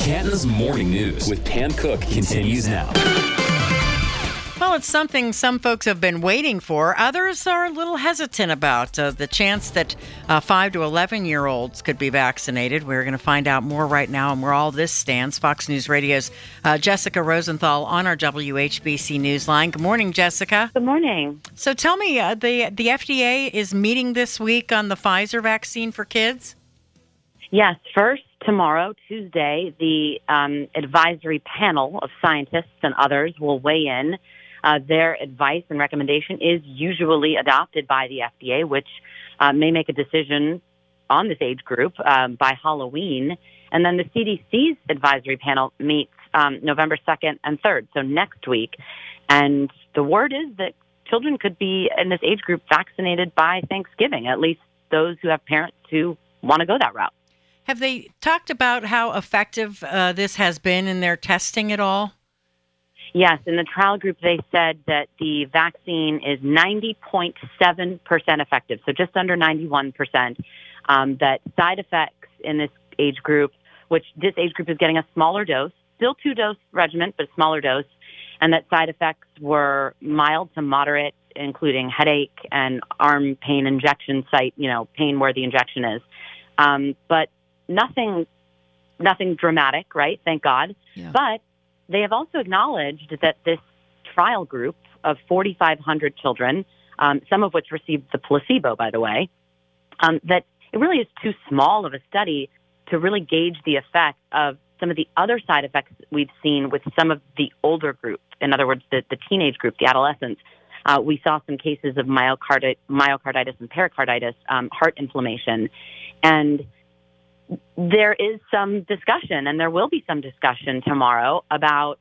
Canton's Morning News with Pam Cook continues now. Well, it's something some folks have been waiting for. Others are a little hesitant about the chance that 5 to 11-year-olds could be vaccinated. We're going to find out more right now and where all this stands. Fox News Radio's Jessica Rosenthal on our WHBC Newsline. Good morning, Jessica. Good morning. So tell me, the FDA is meeting this week on the Pfizer vaccine for kids? Yes, first tomorrow, Tuesday, the advisory panel of scientists and others will weigh in. Their advice and recommendation is usually adopted by the FDA, which may make a decision on this age group by Halloween. And then the CDC's advisory panel meets November 2nd and 3rd, so next week. And the word is that children could be in this age group vaccinated by Thanksgiving, at least those who have parents who want to go that route. Have they talked about how effective this has been in their testing at all? Yes, in the trial group, they said that the vaccine is 90.7% effective, so just under 91%, that side effects in this age group, which this age group is getting a smaller dose, still 2-dose regimen, but smaller dose, and that side effects were mild to moderate, including headache and arm pain, injection site, pain where the injection is. But nothing dramatic, right? Thank God. Yeah. But they have also acknowledged that this trial group of 4,500 children, some of which received the placebo, by the way, that it really is too small of a study to really gauge the effect of some of the other side effects we've seen with some of the older group. In other words, the teenage group, the adolescents. We saw some cases of myocarditis and pericarditis, heart inflammation. And there is some discussion, and there will be some discussion tomorrow about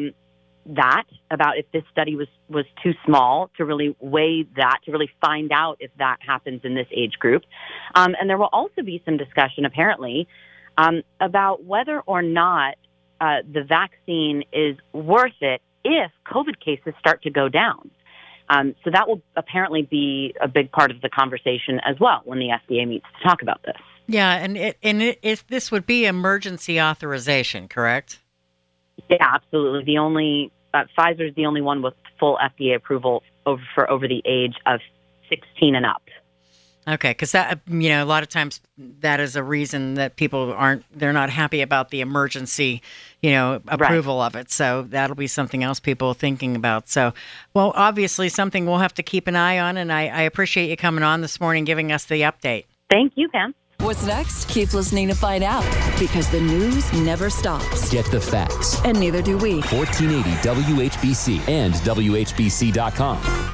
about if this study was too small to really weigh that, to really find out if that happens in this age group. And there will also be some discussion, apparently, about whether or not the vaccine is worth it if COVID cases start to go down. So that will apparently be a big part of the conversation as well when the FDA meets to talk about this. Yeah, and this would be emergency authorization, correct? Yeah, absolutely. The only Pfizer is the only one with full FDA approval over the age of 16 and up. Okay, because that a lot of times that is a reason that they're not happy about the emergency, approval of it. So that'll be something else people are thinking about. So, well, obviously something we'll have to keep an eye on, and I appreciate you coming on this morning, giving us the update. Thank you, Pam. What's next? Keep listening to find out, because the news never stops. Get the facts. And neither do we. 1480 WHBC and WHBC.com.